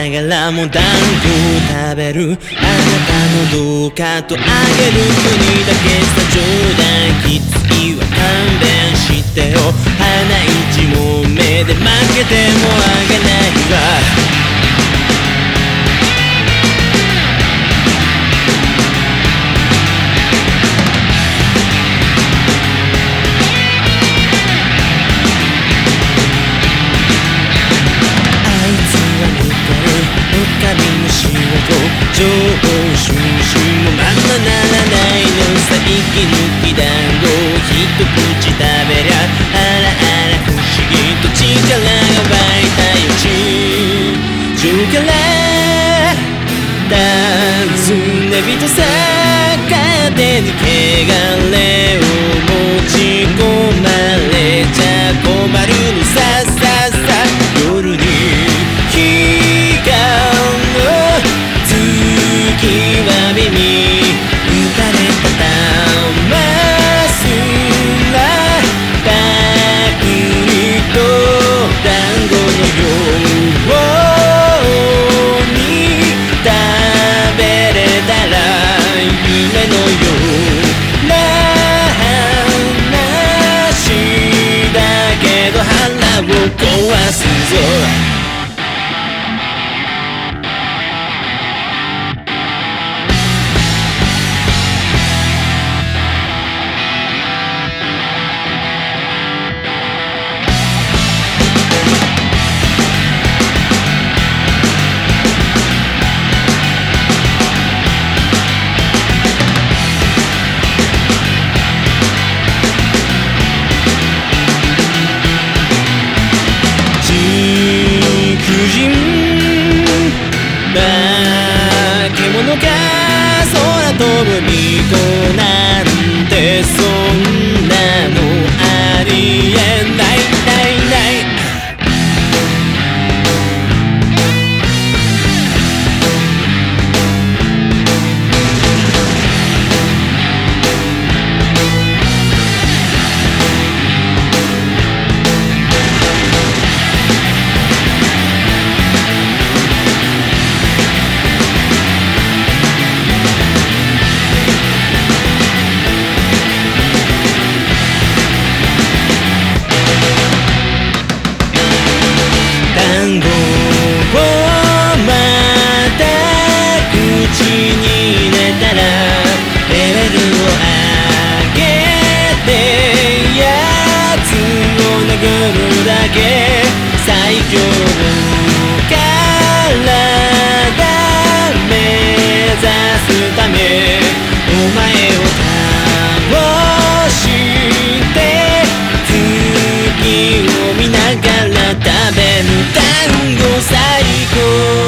ながらも団子を食べるあなたのどうかとあげる国だけさ冗談きついは勘弁してよ花一問目で負けてもあげないわ上報酬もまんまならないのさ息抜き団子を一口食べりゃあらあら不思議と力が湧いたよ地上から尋ね人さ勝手に汚れを持ち込まれちゃ困るのさささ夜に極みに打たれた魂らパクリと団子のように食べれたら夢のような話だけど腹を壊すぞ獣が空飛ぶ巫女なんてそんなのありえないないない団子をまた口に入れたらレベルを上げてやつを殴るだけ最強の体目指すためお前を倒して月を見ながら食べる団子最高